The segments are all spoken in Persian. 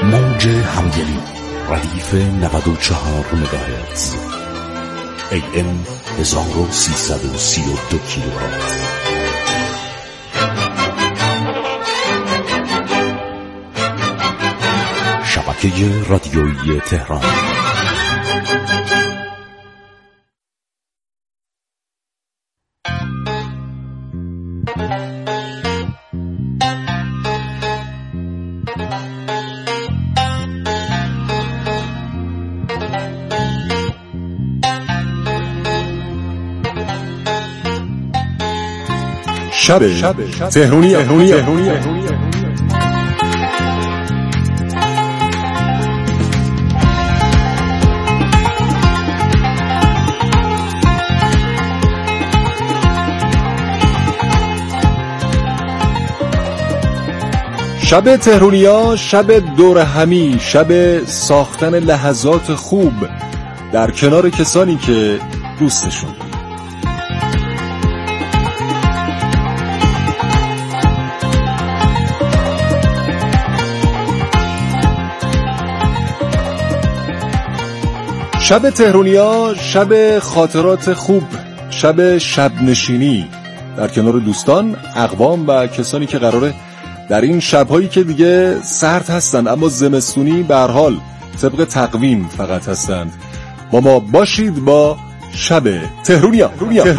موج همدلی ردیف 94 مگاهرتز AM 1332 کیلوهرتز. شبکه رادیویی تهران. شب تهرونی. شب تهرونیا، شب دور همی، شب ساختن لحظات خوب در کنار کسانی که دوستشون. شب تهرونیا، شب خاطرات خوب، شب نشینی در کنار دوستان، اقوام و کسانی که قراره در این شب‌هایی که دیگه سرد هستند اما زمستونی به هر حال طبق تقویم فقط هستند با ما باشید با شب تهرونیا.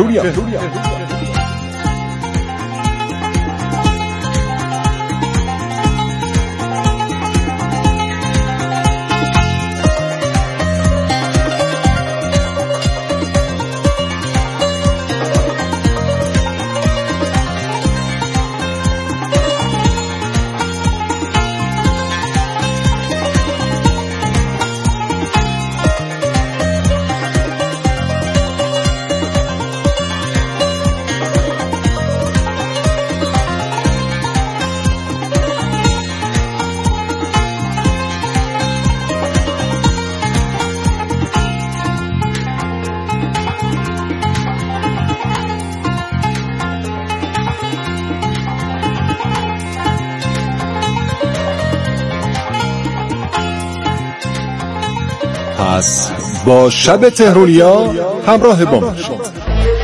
پس با شب تهرونیا همراه با ما شد.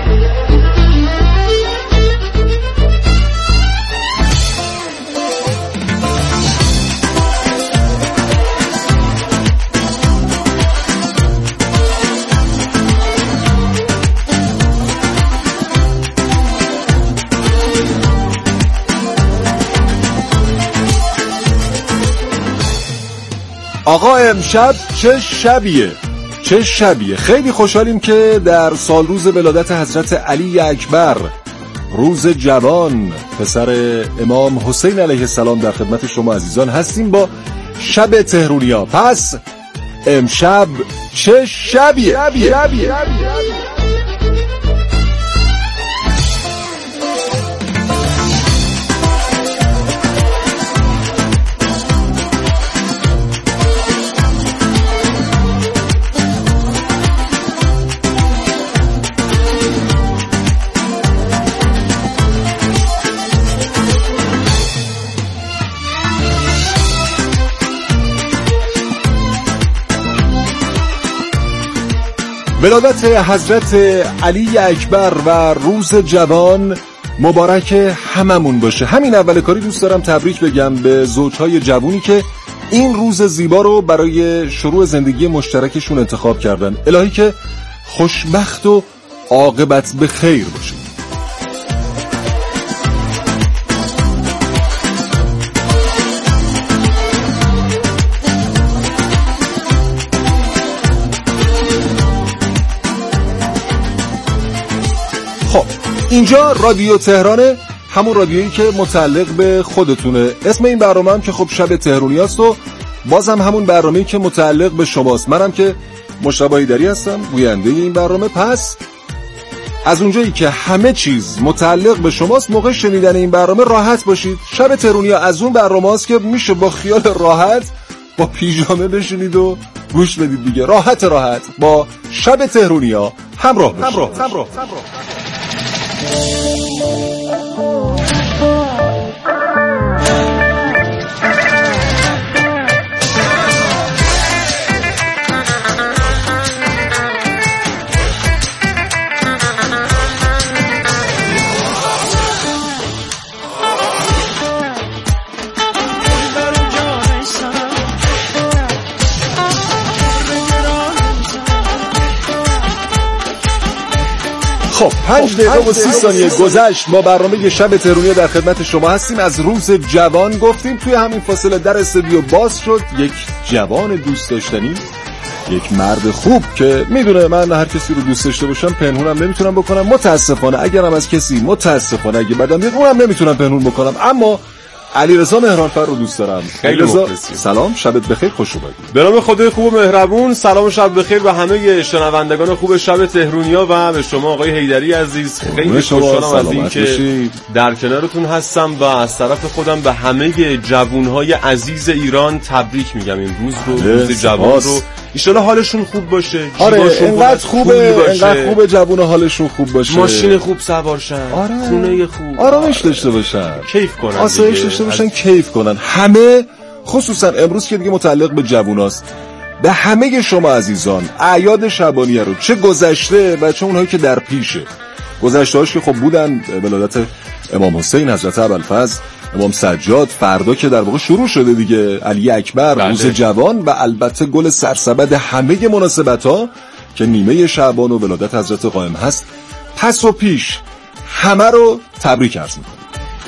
آقا امشب چه شبیه. خیلی خوشحالیم که در سال روز ولادت حضرت علی اکبر، روز جوان پسر امام حسین علیه السلام، در خدمت شما عزیزان هستیم با شب تهرونیا. پس امشب چه شبیه. ولادت حضرت علی اکبر و روز جوان مبارک هممون باشه. همین اول کاری دوست دارم تبریک بگم به زوجهای جوونی که این روز زیبا رو برای شروع زندگی مشترکشون انتخاب کردن. الهی که خوشبخت و عاقبت به خیر باشید. اینجا رادیو تهرانه، همون رادیویی که متعلق به خودتونه. اسم این برنامه هم که خب شب تهرونیاست و بازم همون برنامه‌ای که متعلق به شماست. منم که مشتبه ایدری هستم، گوینده این برنامه. پس از اونجایی که همه چیز متعلق به شماست، موقع شنیدن این برنامه راحت باشید. شب تهرونیا از اون برنامه‌است که میشه با خیال راحت با پیژامه بشینید و گوش بدید دیگه. راحت با شب تهرونیا همراه باشید. خب 5 دقیقه و 30 ثانیه گذشت ما برنامه شب تهرونی در خدمت شما هستیم. از روز جوان گفتیم، توی همین فاصله در استودیو باز شد یک جوان دوست داشتنی، یک مرد خوب که میدونه من هر کسی رو دوست داشته باشم پنهونم نمیتونم بکنم، متاسفانه اگرم از کسی متاسفانه اگه بدم بیاد اونم نمیتونم پنهون بکنم، اما علیرضا مهرانفر رو دوست دارم. علیرضا سلام، شبت بخیر، خوش اومدی. به نام خدای خوب و مهربون، سلام و شب بخیر به همه شنوندگان خوب شب تهرونیا و به شما آقای حیدری عزیز. خیلی خوشحالم از این که در کنارتون هستم و از طرف خودم به همه جوانهای عزیز ایران تبریک میگم امروز رو، روز جوان رو. ان حالشون خوب باشه، اینقدر خوبه جوون حالشون خوب باشه، ماشین خوب سوار شن، خونه خوب، آرامش داشته باشن، کیف کنن، آسایش داشته باشن، کیف کنن. همه خصوصا امروز که دیگه متعلق به جووناست، به همه شما عزیزان اعیاد شبانیه رو، چه گذشته و چه اونهایی که در پیشه. گذشته‌هاش که خب بودن ولادت امام حسین، حضرت ابوالفضل، امام سجاد، فردا که در واقع شروع شده دیگه علی اکبر، روز جوان و البته گل سرسبد همه مناسبت‌ها که نیمه شعبان و ولادت حضرت قائم هست. پس و پیش همه رو تبریک عرض می‌کنم.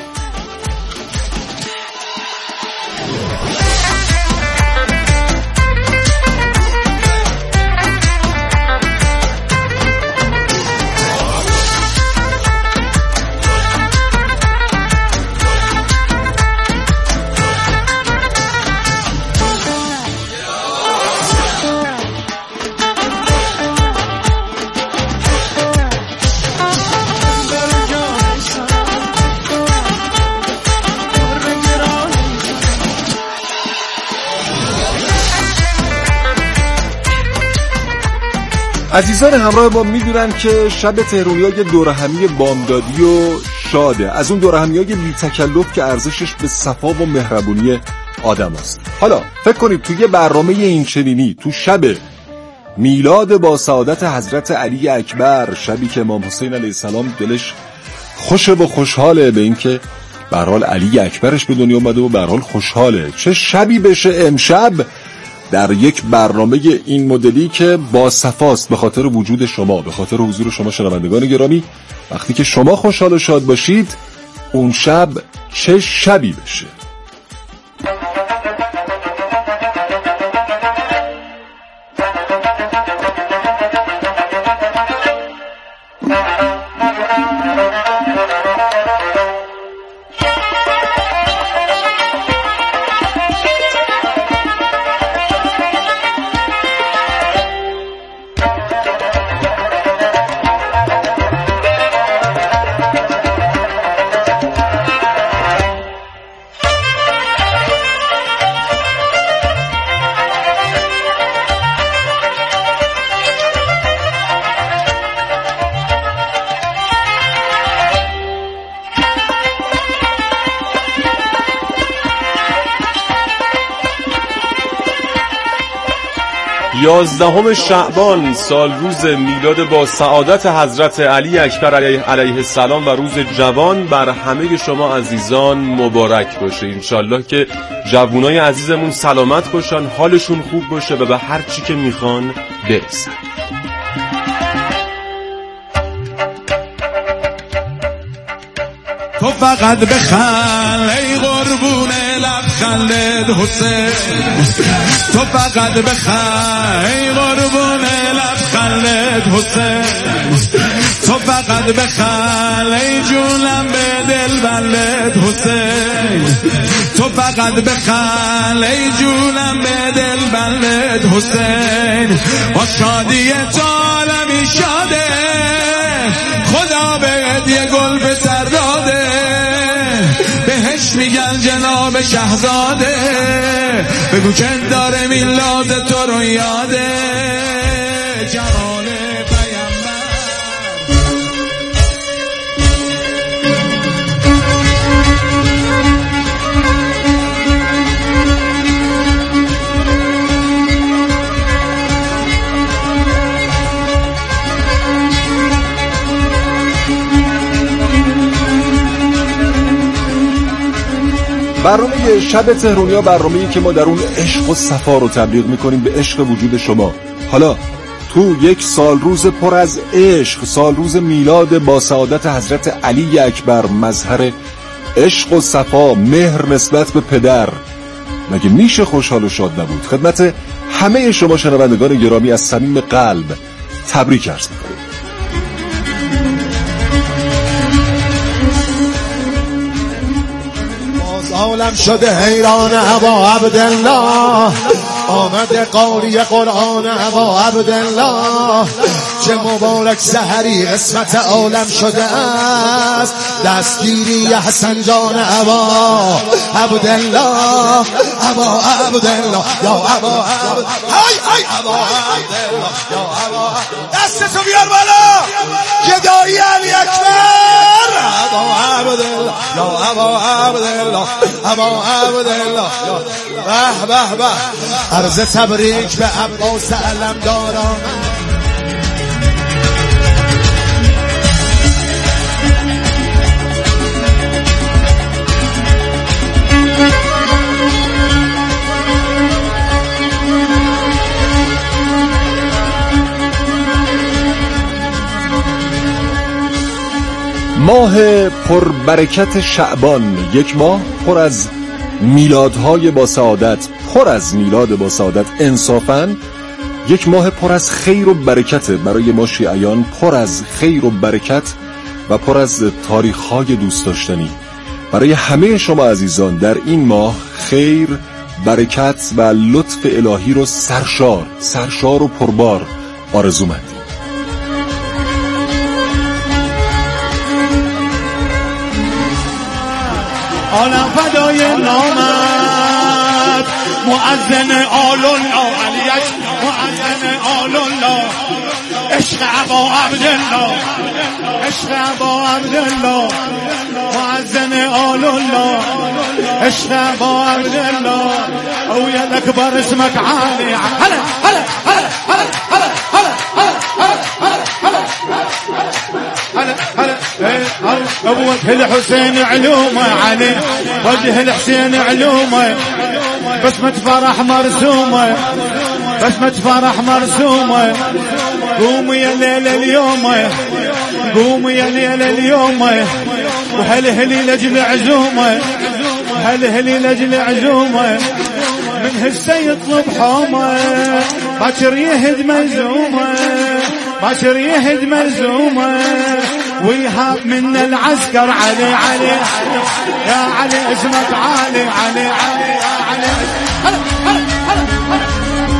عزیزان همراه ما میدونن که شب تهرونی‌ها یه دورهمی بامدادی و شاده، از اون دورهمی‌های بی تکلف که ارزشش به صفا و مهربونی آدم است. حالا فکر کنید توی برنامه این چنینی، تو شب میلاد با سعادت حضرت علی اکبر، شبی که امام حسین علیه السلام دلش خوشه و خوشحاله به این که به هر حال علی اکبرش به دنیا اومده و به هر حال خوشحاله، چه شبی بشه امشب در یک برنامه این مدلی که با صفاست، به خاطر وجود شما، به خاطر حضور شما شنوندگان گرامی. وقتی که شما خوشحال و شاد باشید اون شب چه شبی بشه. یازدهم شعبان، سال روز میلاد با سعادت حضرت علی اکبر علیه السلام و روز جوان بر همه شما عزیزان مبارک باشه. انشالله که جوانای عزیزمون سلامت باشن، حالشون خوب باشه و به هر چی که میخوان برسن. تو فقط بخند ای قربون لبخندت حسین، تو فقط بخند ای قربون لبخندت حسین، تو فقط بخند ای جونم به دل بندت حسین، تو فقط بخند ای جونم به دل بندت حسین. با شادی تو عالمی شاده، خدا بهت یه گل به سر داده، بهش میگن جناب شهزاده، بگو که داره میلاد تو رو یاده، جمال پیامبر. برنامه شب تهرونیا برنامه‌ای که ما در اون عشق و صفا رو تبلیغ میکنیم به عشق وجود شما. حالا تو یک سال روز پر از عشق، سال روز میلاد با سعادت حضرت علی اکبر، مظهر عشق و صفا، مهر نسبت به پدر، مگه میشه خوشحال و شاد نبود؟ خدمت همه شما شنوندگان گرامی از صمیم قلب تبریک عرض می‌کنم. عالم شده حیران ابا عبدالله، آمده قاری قرآن ابا عبدالله، چه مبارک سحری قسمت عالم شده است، دستگیری حسن جان ابا عبدالله، ابا عبدالله یا ابا عبدالله، های ابا عبدالله یا ابا، دستتو بیار بالا گدایی علی اکبر، ابا عبدالله یا ابا عبدالله، ابا عبدالله به به به، عرض تبریک به عباس علمداران. ماه پربرکت شعبان، یک ماه پر از میلادهای با سعادت، پر از میلاد با سعادت، انصافاً یک ماه پر از خیر و برکت برای ما شیعیان، پر از خیر و برکت و پر از تاریخ‌های دوست داشتنی. برای همه شما عزیزان در این ماه خیر، برکت و لطف الهی رو سرشار و پربار آرزو مندیم. عالم فدای نامت، مؤذن آل الله، علیش مؤذن آل الله، عشق ابا عبدالله، عشق ابا عبدالله، مؤذن آل الله، عشق ابا عبدالله، او یا الاکبر اسمك عالي، هلا هلا هلا هلا هلا هلا هلا وجه الحسين علومه علي، وجه الحسين علومه، بسمة فرح مرسومه، بسمة فرح مرسومه، قوموا يا ليلة اليوم، قوموا يا ليلة اليوم، وهلهلي لجل عزومه، هلهلي لجل عزومه، من هسه يطلب حومه، باكر يهد ملزومه، باكر يهد ملزومه، ويهاب من العسكر علي علي يا علي اسمك علي علي علي يا علي. هلا هلا هلا هلا.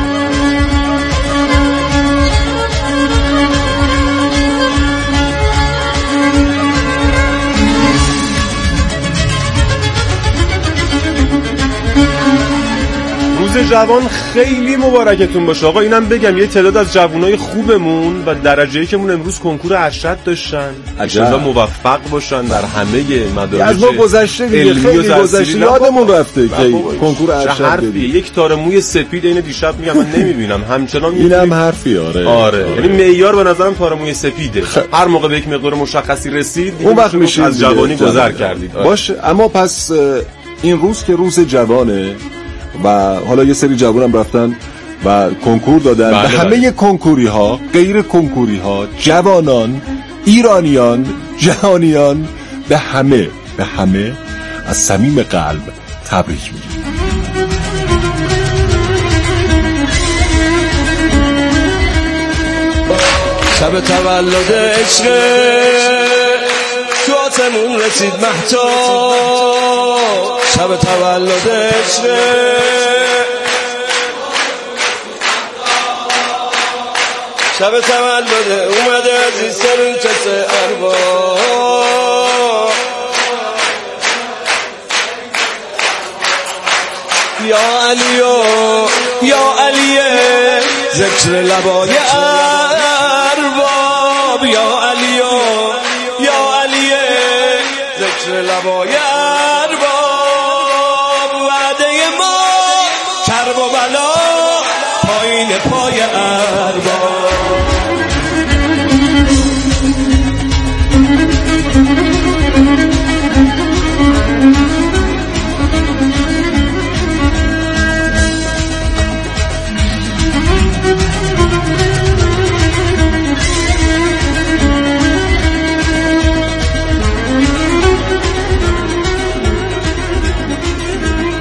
روز جوان خیلی مبارکتون باشه آقا. اینم بگم یه تعداد از جوانای خوبمون و درجه‌ای که مون امروز کنکور ارشد داشتن، انشالله موفق باشن در همه مدارج. از ما گذشته خیلی گذشته، یادمون رفته که کنکور ارشد یک تار موی سپید اینو دیشب میگم من نمیبینم همچنان. اینم حرفی آره. یعنی معیار به نظرم تار موی سپیده. هر موقع به یک مقدار مشخصی رسید اون وقت میشه از جوانی گذر کردید. باشه، اما پس این روز که روز جوانه و حالا یه سری جوانم رفتن و کنکور دادن، به همه کنکوری ها، غیر کنکوری ها، جوانان، ایرانیان، جهانیان، به همه از صمیم قلب تبریک میگیم. شب تولد عشق تو آسمون رسید مهتاب، شب تولد عشق شب تولد اومده عزیز سرون کسه ارباب، یا علیو یا علیه ذکر لبای ارباب، یا علیو یا علیه ذکر لبای ارباب، وعده ما کرب و بلا پایین پای ارباب.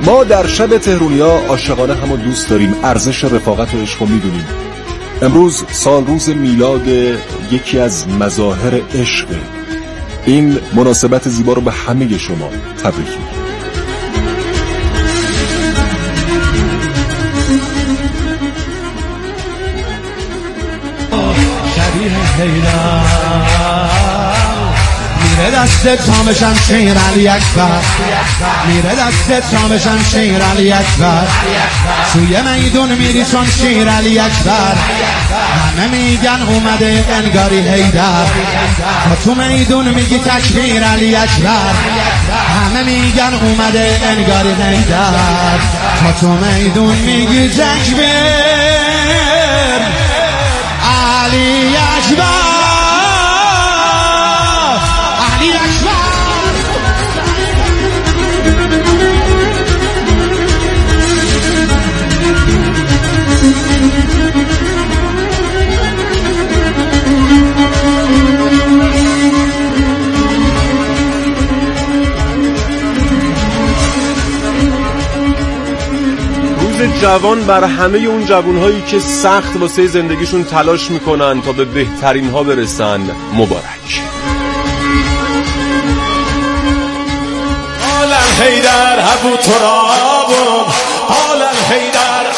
ما در شب تهرونیا عاشقانه همو دوست داریم، ارزش رفاقت و عشق رو میدونیم. امروز سال روز میلاد یکی از مظاهر عشق. این مناسبت زیبا رو به همه شما تبریک میگم. میره دست تام شمشیر علی اکبر، میره دست تام شمشیر علی اکبر، توی میدون میری چون شیر علی اکبر، همه میگن اومده انگاری حیدر، تو میدون میگی تکبیر علی اکبر، همه میگن اومده انگاری حیدر، تو میدون میگی تکبیر علی اکبر. جوان بر همه اون جوانهایی که سخت واسه زندگیشون تلاش میکنن تا به بهترین ها برسن مبارک. حالا حیدر ابو ترابون، حالا حیدر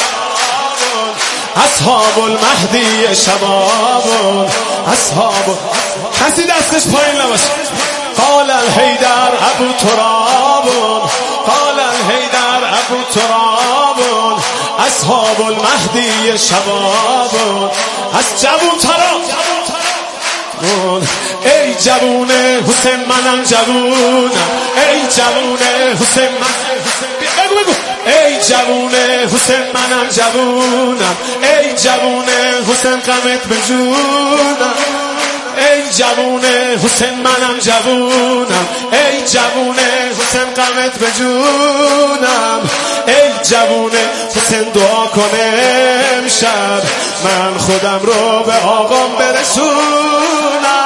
اصحاب المهدی شبابون، اصحاب کسی دستش پایین نباشه. حالا حیدر ابو ترابون، حالا حیدر ابو ترابون، اصحاب المهدی شبابون، از جوون تراب ای جوون حسین منم جوونم، ای جوون حسین منم، بگو بگو ای جوون حسین منم جوونم، ای جوون حسین غمت به جونم، ای جوون حسین منم جوونم، ای جوون حسین غمت به جونم، ای جوون حسین دعا کنه امشب من خودم رو به آقام برسونم.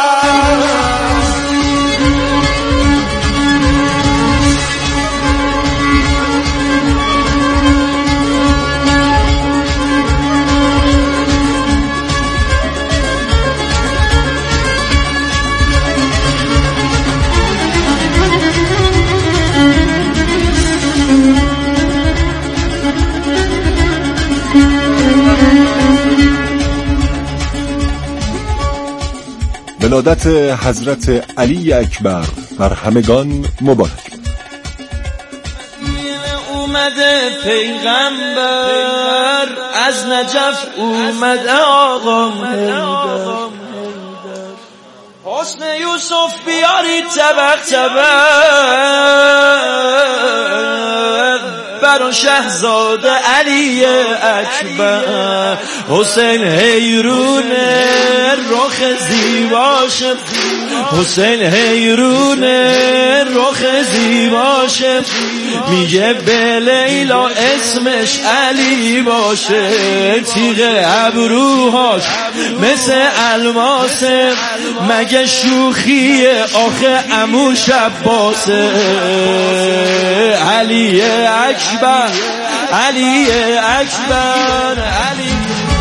ولادت حضرت علی اکبر بر همگان مبارک. اومده پیغمبر از نجف، اومده آقام حیدر، حسن یوسف بیاری طبق طبق برا شهزاده علی اکبر، حسین حیرونه رخ زیباشه، حسین حیرونه رخ زیباشه، میگه به لیلا اسمش علی باشه، تیغ ابروهاش مثل الماسه، مگه شوخیه آخه عمو شباسه، علی اکبر علی اکبر علی.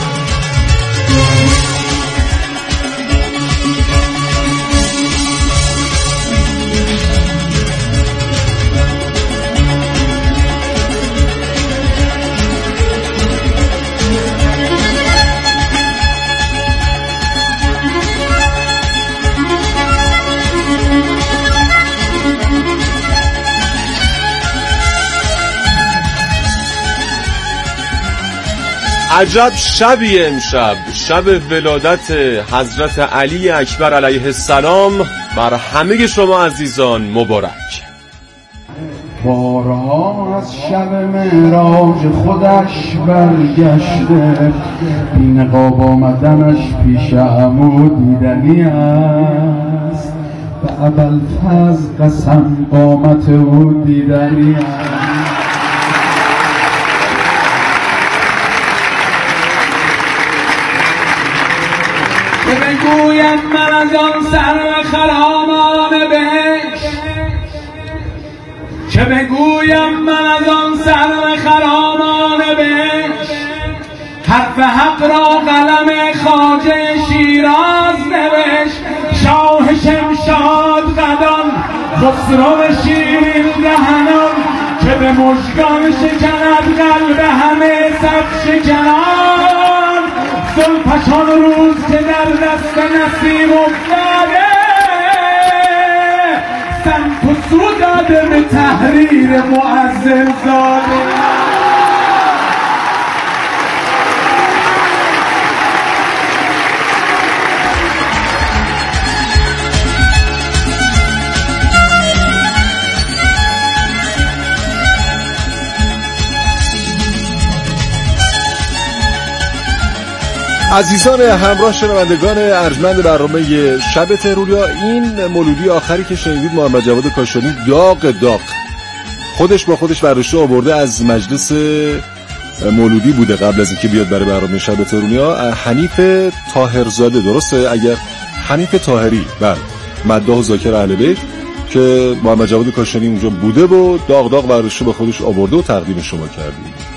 عجب شبیه امشب، شب ولادت حضرت علی اکبر علیه السلام بر همه شما عزیزان مبارک. بارها از شب معراج خودش برگشته، بی نقاب آمدنش پیش عمو دیدنی است، به ابوالفضل قسم قامت او دیدنی است. بگوید من از آن سرو خرامان بهش که بگویم من از آن سرو خرامان بهش حرف حق را قلم خواجه شیراز نوشت. شاه شمشاد قدان خسرو شیرین دهنان که به مژگان شکند قلب همه صف شکنان. زلفشان روز که در دست نسیم افتاده سمت و سو داده به تحریر معزز زاده. عزیزان همراه شنوندگان ارجمند برنامه شب تهرونیا، این مولودی آخری که شنیدید محمد جواد کاشانی داغ خودش با خودش برداشته آورده از مجلس مولودی بوده قبل از اینکه بیاد برای برنامه شب تهرونیا. حنیف طاهرزاده، درسته؟ اگر حنیف طاهری، بله، مداح و ذاکر اهل بیت که محمد جواد کاشانی اونجا بوده و داغ برداشته با خودش آورده و تقدیم شما کرده.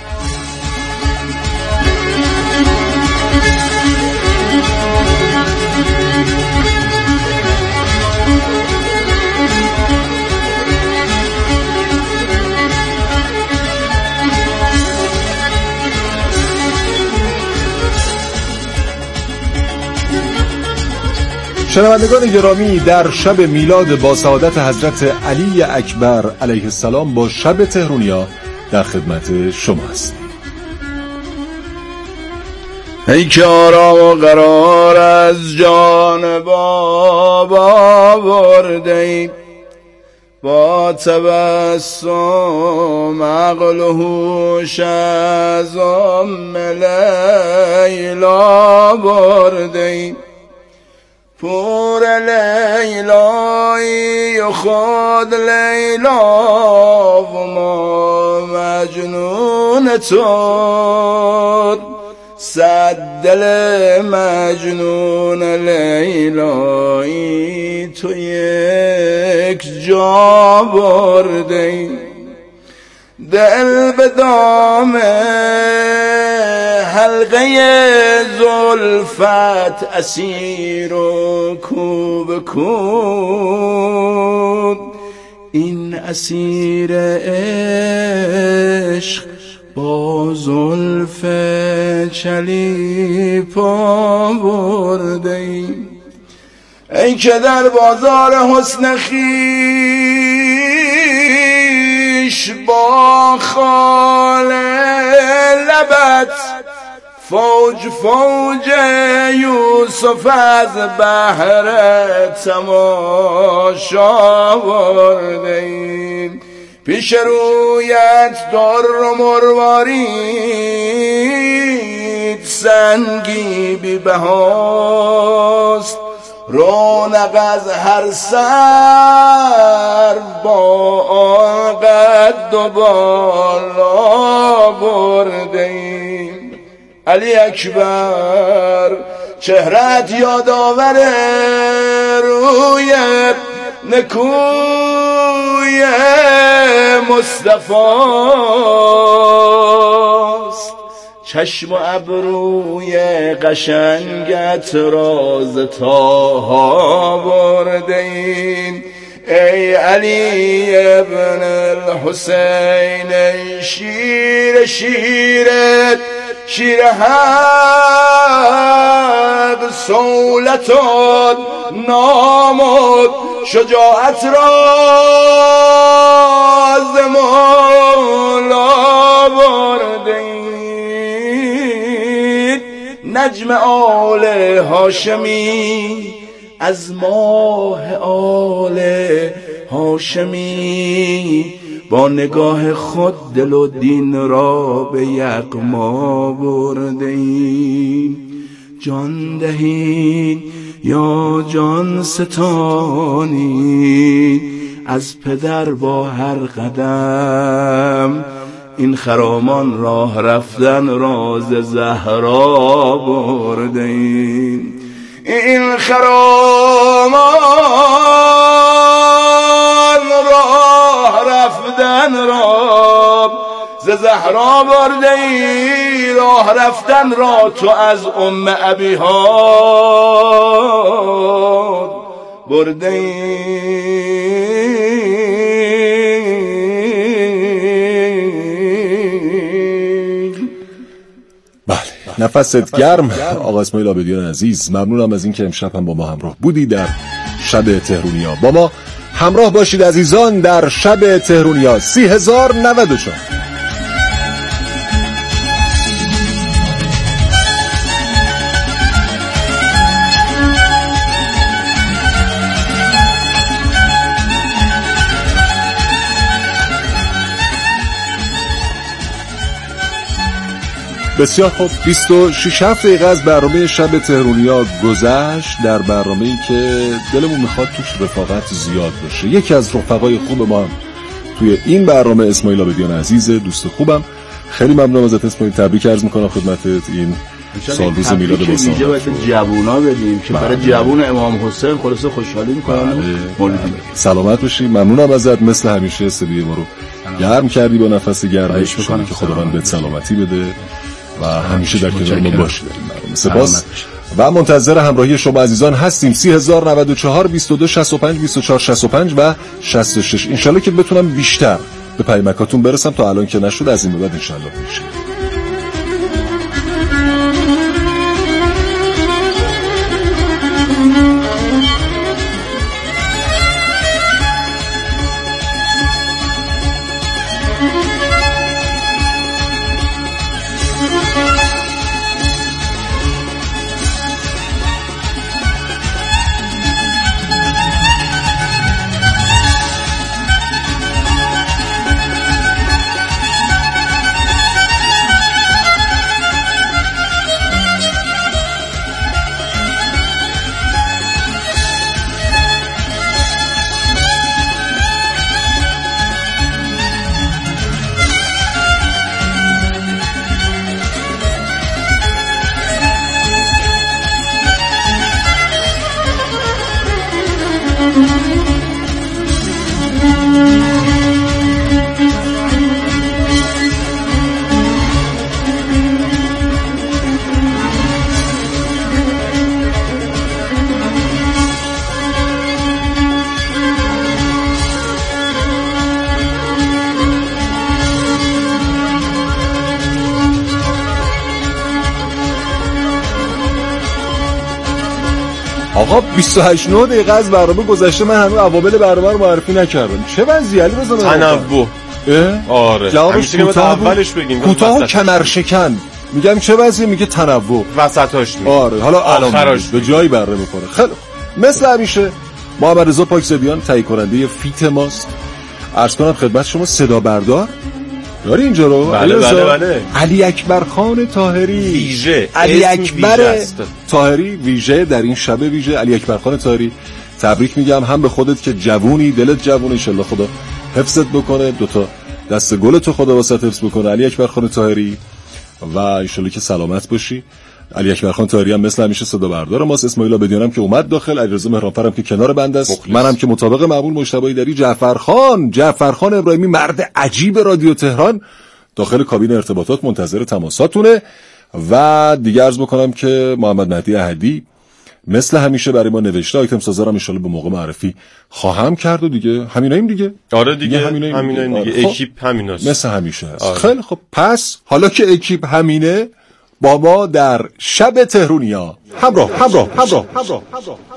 شنوندگان گرامی، در شب میلاد با سعادت حضرت علی اکبر علیه السلام با شب تهرونیا در خدمت شما هستیم. ای که آرام و قرار از جان بابا برده‌ای، با تبسم عقل و هوش از ام لیلا برده‌ای. پور لیلایی و خود لیلا و ما مجنون تو، صد دل مجنون لیلایی تو یک جا برده‌ای. دل به دام حلقه زلفت اسیر و کوب کود، این اسیر عشق با زلف چلیپا برده‌ای. ای که در بازار حسن خویش با خال لبت فوج یوسف از بحر تماشا برده‌ایم. پیش رویت در و مروارید سنگی بی بهاست، رونق از هر سر با آن قد و بالا برده‌ایم. علی اکبر چهرت یادآور روی نکوی مصطفاست، چشم و ابروی قشنگت راز تاها برده‌ایم. ای علی ابن الحسین، ای شیرت شیر حق، صولتت نامت شجاعت را از مولا برده‌اید. نجم آل هاشمی از ماه آل هاشمی، با نگاه خود دل و دین را به یغما برده‌ایم. جان دهید یا جان ستانی، از پدر با هر قدم این خرامان راه رفتن راز زهرا برده‌ایم. این خرامان راه رفتن رفتن را ز زهرا برده ای، راه رفتن را تو از ابیها برده ای. بله، نفست گرم آقا اسماعیل عابدیان عزیز. ممنونم از این که امشب هم با ما همراه بودی در شب تهرونیا. با ما همراه باشید عزیزان در شب تهرونیا 30,094. بسیار خوب، 26 دقیقه از برنامه شب تهرونیا گذشت، در برنامه‌ای که دلمون میخواد توش رفاقت زیاد باشه. یکی از رفقای خوب ما هم توی این برنامه اسماعیل عابدیان عزیز، دوست خوبم. خیلی ممنونم ازت اسماعیل، تبریک عرض میکنم خدمتت این سالروز میلاد باسم. اینجا باید جوونا بدیم که برای جوون امام حسین خلاص خوشحالی میکنن. سلامت باشی، ممنونم ازت، مثل همیشه استودیو ما رو گرم کردی با نفس گرمش، میکنم که خداوند بهت سلامتی بده و همیشه در کنار ما باشید. سپاس و منتظر همراهی شما عزیزان هستیم. 30,094 22 65 24 65 و 66. انشالله که بتونم بیشتر به پیامکاتون برسم، تا الان که نشد از این به بعد انشالله میشه. آقا 28 دقیقه از برنامه گذشته، من هنوز اوابل برنامه رو معرفی نکردم. چه وضعیه علی رضا؟ تنوع. آره جوابش که اولش بگیم کوتاه کمرشکن. میگم چه وضعیه؟ میگه تنوع. وسطاش میگه. آره حالا الان به جایی بره میکنه. خیلی مثل همیشه محمد رضا پاکزادیان تهیه کننده فیت ماست. عرض کنم خدمت شما صدا بردار داری اینجا رو؟ بله. علی اکبر خان طاهری ویژه، علی اکبر طاهری ویژه در این شب ویژه. علی اکبر خان طاهری تبریک میگم، هم به خودت که جوونی، دلت جوونه، ان شاءالله خدا حفظت بکنه، دوتا دست گل تو خدا واسط حفظ بکنه علی اکبر خان طاهری، و ان شاءالله که سلامت باشی. علی اکبر خان طاهری هم مثل همیشه صدا بردار ماست. اسماعیل عابدیانم که اومد داخل، علیرضا مهرانفرم که کنار بنده است، منم که مطابق معمول مجتبی ایدری، جعفرخان ابراهیمی مرد عجیب رادیو تهران داخل کابین ارتباطات منتظر تماساتونه. و دیگه عرض بکنم که محمد مهدی احدی مثل همیشه برای ما نوشته، آیتم سازارم ان شاءالله به موقع معرفی خواهم کرد و دیگه همیناییم دیگه. آره دیگه همیناییم دیگه. اکیپ همیناست مثل همیشه هست. آره. خیلی خب، پس حالا که اکیپ همینه، با ما در شب تهرونیا همراه